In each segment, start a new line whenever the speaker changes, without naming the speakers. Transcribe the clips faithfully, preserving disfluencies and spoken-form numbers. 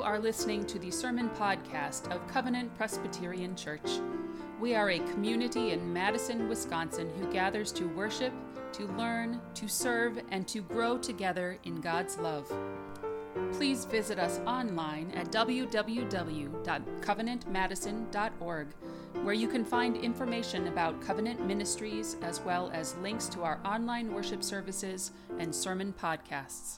are listening to the sermon podcast of Covenant Presbyterian Church. We are a community in Madison, Wisconsin who gathers to worship, to learn, to serve, and to grow together in God's love. Please visit us online at w w w dot covenant madison dot org, where you can find information about Covenant Ministries as well as links to our online worship services and sermon podcasts.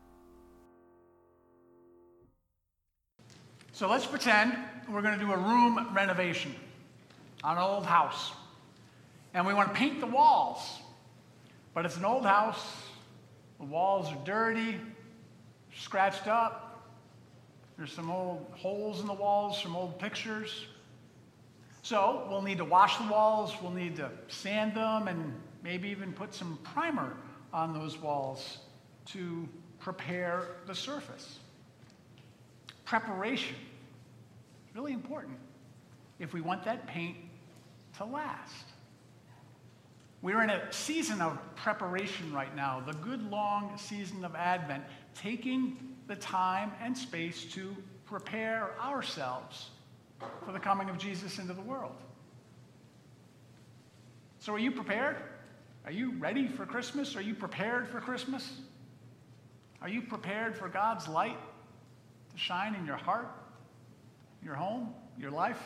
So let's pretend we're going to do a room renovation on an old house. And we want to paint the walls. But it's an old house. The walls are dirty, scratched up. There's some old holes in the walls, some old pictures. So we'll need to wash the walls. We'll need to sand them and maybe even put some primer on those walls to prepare the surface. Preparation, really important if we want that paint to last. We're in a season of preparation right now, the good long season of Advent, taking the time and space to prepare ourselves for the coming of Jesus into the world. So are you prepared? Are you ready for Christmas? Are you prepared for Christmas? Are you prepared for God's light to shine in your heart, your home, your life?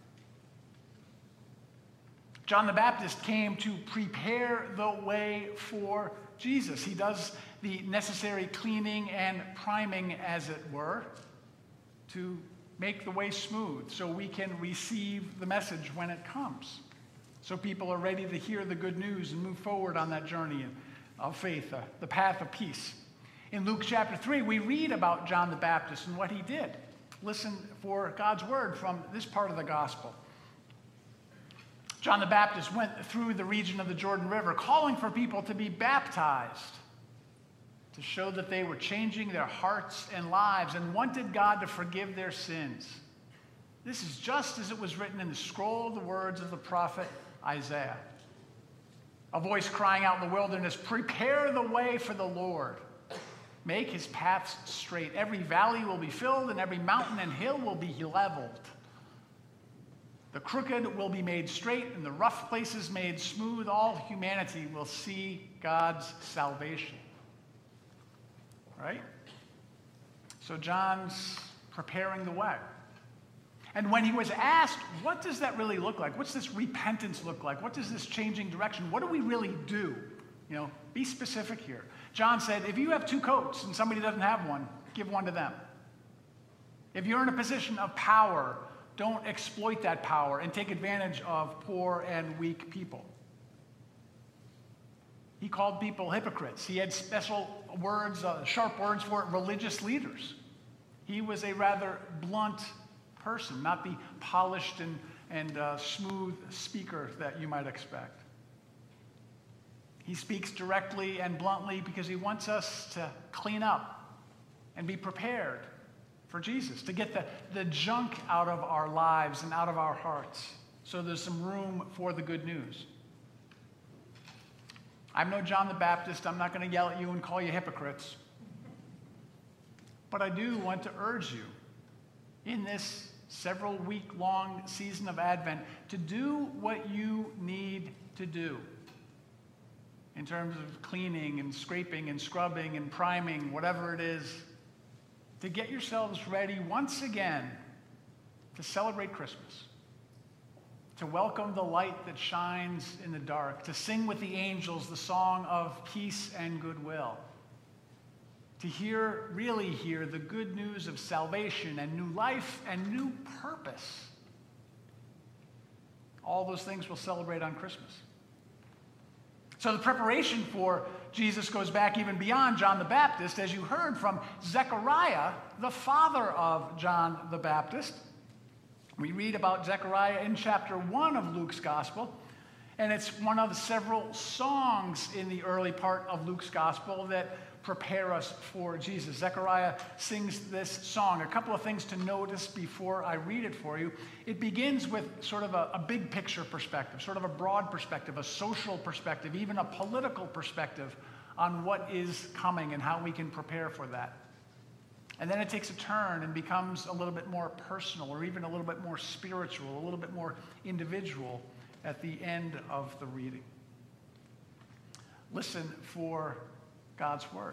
John the Baptist came to prepare the way for Jesus. He does the necessary cleaning and priming, as it were, to make the way smooth so we can receive the message when it comes. So people are ready to hear the good news and move forward on that journey of faith, uh, the path of peace. In Luke chapter three, we read about John the Baptist and what he did. Listen for God's word from this part of the gospel. John the Baptist went through the region of the Jordan River, calling for people to be baptized to show that they were changing their hearts and lives and wanted God to forgive their sins. This is just as it was written in the scroll of the words of the prophet Isaiah. A voice crying out in the wilderness, "Prepare the way for the Lord. Make his paths straight. Every valley will be filled, and every mountain and hill will be leveled. The crooked will be made straight, and the rough places made smooth. All humanity will see God's salvation." Right? So John's preparing the way. And when he was asked, what does that really look like? What's this repentance look like? What does this changing direction? What do we really do? You know, be specific here. John said, if you have two coats and somebody doesn't have one, give one to them. If you're in a position of power, don't exploit that power and take advantage of poor and weak people. He called people hypocrites. He had special words, uh, sharp words for religious leaders. He was a rather blunt person, not the polished and, and uh, smooth speaker that you might expect. He speaks directly and bluntly because he wants us to clean up and be prepared for Jesus, to get the, the junk out of our lives and out of our hearts so there's some room for the good news. I'm no John the Baptist. I'm not going to yell at you and call you hypocrites. But I do want to urge you in this several week-long season of Advent to do what you need to do in terms of cleaning and scraping and scrubbing and priming, whatever it is, to get yourselves ready once again to celebrate Christmas, to welcome the light that shines in the dark, to sing with the angels the song of peace and goodwill, to hear, really hear the good news of salvation and new life and new purpose. All those things we'll celebrate on Christmas. So the preparation for Jesus goes back even beyond John the Baptist, as you heard from Zechariah, the father of John the Baptist. We read about Zechariah in chapter one of Luke's gospel, and it's one of several songs in the early part of Luke's gospel that prepare us for Jesus. Zechariah sings this song. A couple of things to notice before I read it for you. It begins with sort of a, a big picture perspective, sort of a broad perspective, a social perspective, even a political perspective on what is coming and how we can prepare for that. And then it takes a turn and becomes a little bit more personal, or even a little bit more spiritual, a little bit more individual at the end of the reading. Listen for God's word.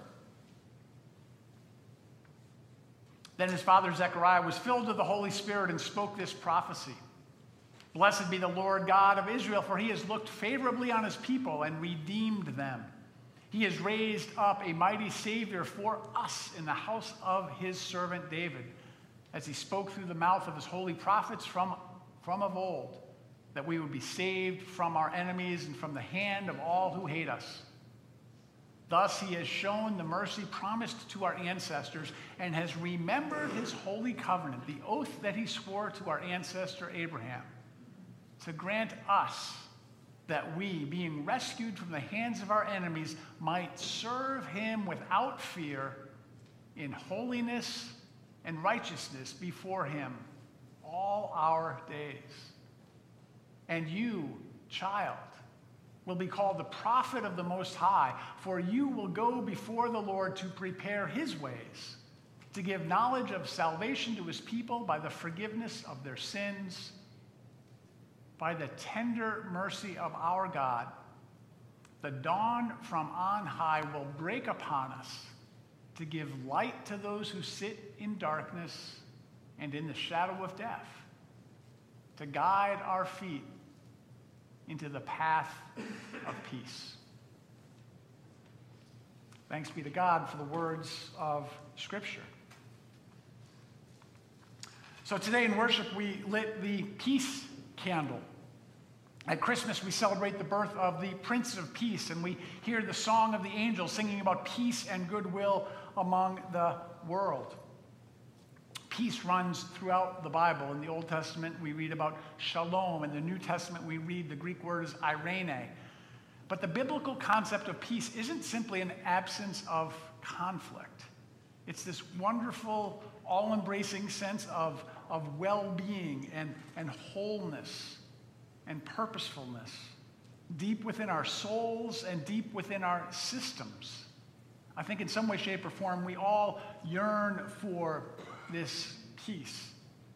Then his father Zechariah was filled with the Holy Spirit and spoke this prophecy. Blessed be the Lord God of Israel, for he has looked favorably on his people and redeemed them. He has raised up a mighty Savior for us in the house of his servant David, as he spoke through the mouth of his holy prophets from, from of old, that we would be saved from our enemies and from the hand of all who hate us. Thus he has shown the mercy promised to our ancestors and has remembered his holy covenant, the oath that he swore to our ancestor Abraham, to grant us that we, being rescued from the hands of our enemies, might serve him without fear in holiness and righteousness before him all our days. And you, child, will be called the prophet of the Most High, for you will go before the Lord to prepare his ways, to give knowledge of salvation to his people by the forgiveness of their sins. By the tender mercy of our God, the dawn from on high will break upon us to give light to those who sit in darkness and in the shadow of death, to guide our feet into the path of peace. Thanks be to God for the words of Scripture. So today in worship, we lit the peace candle. At Christmas, we celebrate the birth of the Prince of Peace, and we hear the song of the angels singing about peace and goodwill among the world. Peace runs throughout the Bible. In the Old Testament, we read about shalom. In the New Testament, we read the Greek word is eirene. But the biblical concept of peace isn't simply an absence of conflict. It's this wonderful, all-embracing sense of, of well-being and, and wholeness and purposefulness deep within our souls and deep within our systems. I think in some way, shape, or form, we all yearn for this peace.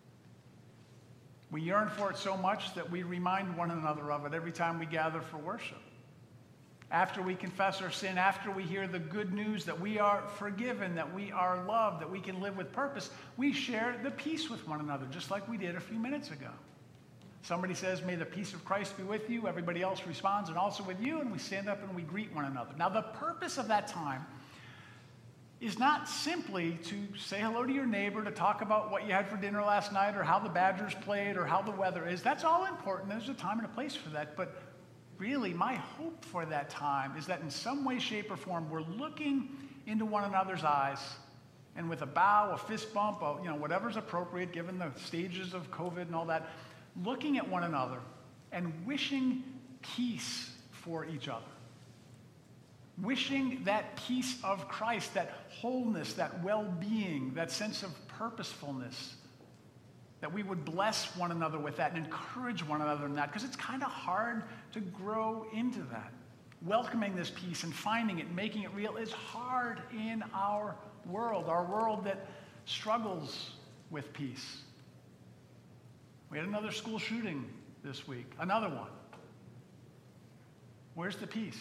We yearn for it so much that we remind one another of it every time we gather for worship. After we confess our sin, after we hear the good news that we are forgiven, that we are loved, that we can live with purpose, we share the peace with one another, just like we did a few minutes ago. Somebody says, "May the peace of Christ be with you." Everybody else responds, "And also with you," and we stand up and we greet one another. Now, the purpose of that time is not simply to say hello to your neighbor, to talk about what you had for dinner last night, or how the Badgers played, or how the weather is. That's all important. There's a time and a place for that. But really, my hope for that time is that in some way, shape, or form, we're looking into one another's eyes, and with a bow, a fist bump, a, you know, whatever's appropriate given the stages of COVID and all that, looking at one another and wishing peace for each other. Wishing that peace of Christ, that wholeness, that well-being, that sense of purposefulness, that we would bless one another with that and encourage one another in that, because it's kind of hard to grow into that. Welcoming this peace and finding it, making it real is hard in our world, our world that struggles with peace. We had another school shooting this week, another one. Where's the peace?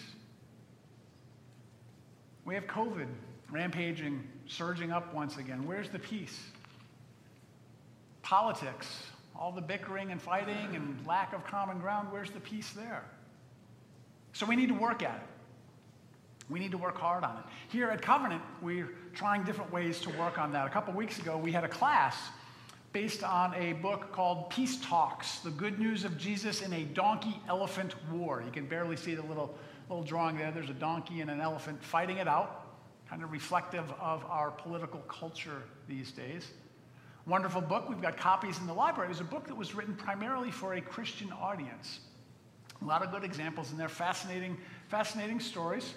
We have COVID rampaging, surging up once again. Where's the peace? Politics, all the bickering and fighting and lack of common ground, where's the peace there? So we need to work at it. We need to work hard on it. Here at Covenant, we're trying different ways to work on that. A couple weeks ago, we had a class based on a book called Peace Talks, The Good News of Jesus in a Donkey-Elephant War. You can barely see the little, little drawing there. There's a donkey and an elephant fighting it out, kind of reflective of our political culture these days. Wonderful book. We've got copies in the library. It was a book that was written primarily for a Christian audience. A lot of good examples in there, fascinating, fascinating stories.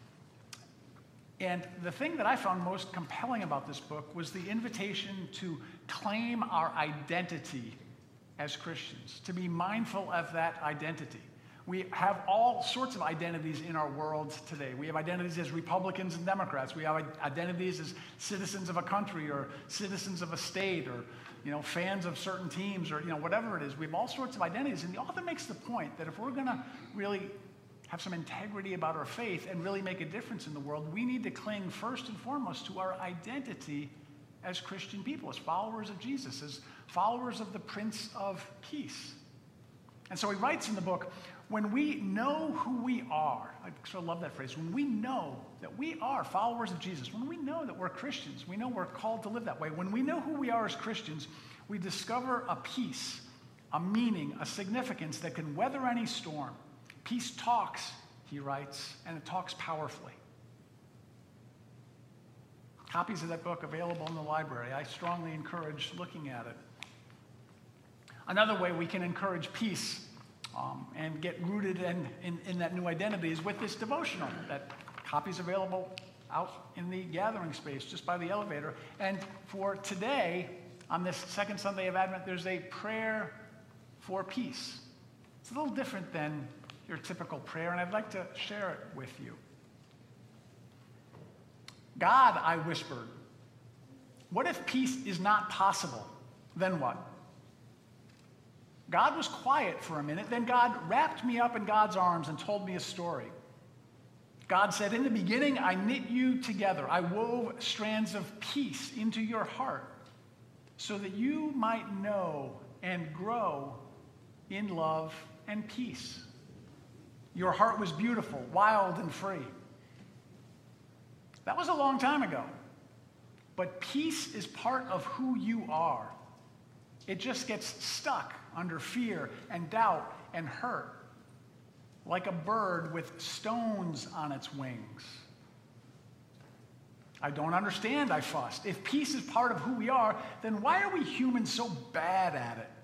And the thing that I found most compelling about this book was the invitation to claim our identity as Christians, to be mindful of that identity. We have all sorts of identities in our world today. We have identities as Republicans and Democrats. We have identities as citizens of a country or citizens of a state or, you know, fans of certain teams or, you know, whatever it is. We have all sorts of identities. And the author makes the point that if we're going to really have some integrity about our faith and really make a difference in the world, we need to cling first and foremost to our identity as Christian people, as followers of Jesus, as followers of the Prince of Peace. And so he writes in the book, when we know who we are, I sort of love that phrase, when we know that we are followers of Jesus, when we know that we're Christians, we know we're called to live that way, when we know who we are as Christians, we discover a peace, a meaning, a significance that can weather any storm. Peace talks, he writes, and it talks powerfully. Copies of that book available in the library. I strongly encourage looking at it. Another way we can encourage peace um, and get rooted in, in, in that new identity is with this devotional. That copy's available out in the gathering space just by the elevator. And for today, on this second Sunday of Advent, there's a prayer for peace. It's a little different than your typical prayer, and I'd like to share it with you. God, I whispered, what if peace is not possible? Then what? God was quiet for a minute, then God wrapped me up in God's arms and told me a story. God said, in the beginning, I knit you together. I wove strands of peace into your heart so that you might know and grow in love and peace. Your heart was beautiful, wild, and free. That was a long time ago. But peace is part of who you are. It just gets stuck under fear and doubt and hurt, like a bird with stones on its wings. I don't understand, I fussed. If peace is part of who we are, then why are we humans so bad at it?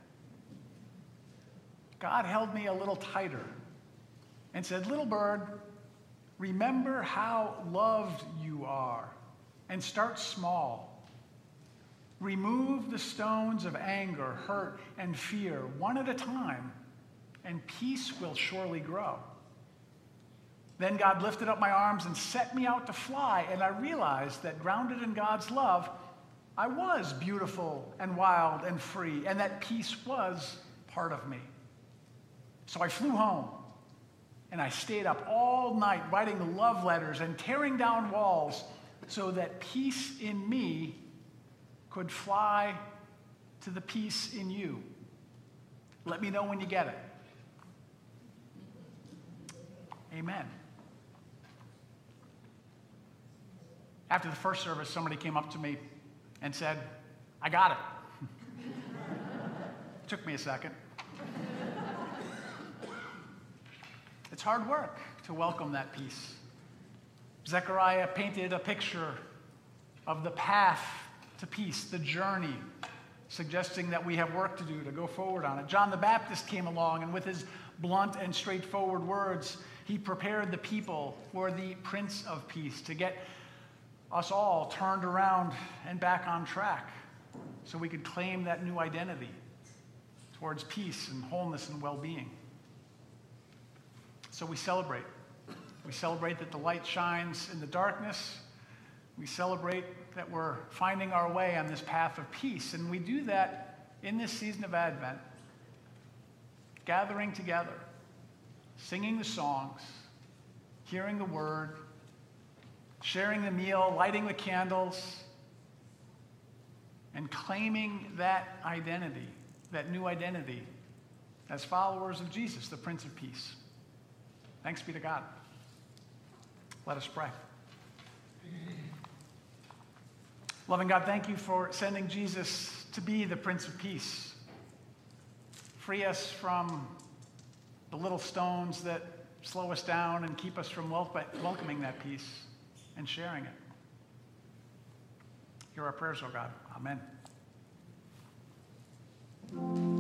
God held me a little tighter and said, little bird, remember how loved you are, and start small. Remove the stones of anger, hurt, and fear one at a time, and peace will surely grow. Then God lifted up my arms and set me out to fly, and I realized that grounded in God's love, I was beautiful and wild and free, and that peace was part of me. So I flew home. And I stayed up all night writing love letters and tearing down walls so that peace in me could fly to the peace in you. Let me know when you get it. Amen. After the first service, somebody came up to me and said, I got it. Took me a second. It's hard work to welcome that peace. Zechariah painted a picture of the path to peace, the journey, suggesting that we have work to do to go forward on it. John the Baptist came along, and with his blunt and straightforward words, he prepared the people for the Prince of Peace to get us all turned around and back on track so we could claim that new identity towards peace and wholeness and well-being. So we celebrate. We celebrate that the light shines in the darkness. We celebrate that we're finding our way on this path of peace. And we do that in this season of Advent, gathering together, singing the songs, hearing the word, sharing the meal, lighting the candles, and claiming that identity, that new identity, as followers of Jesus, the Prince of Peace. Thanks be to God. Let us pray. Loving God, thank you for sending Jesus to be the Prince of Peace. Free us from the little stones that slow us down and keep us from wel- welcoming that peace and sharing it. Hear our prayers, O God. Amen.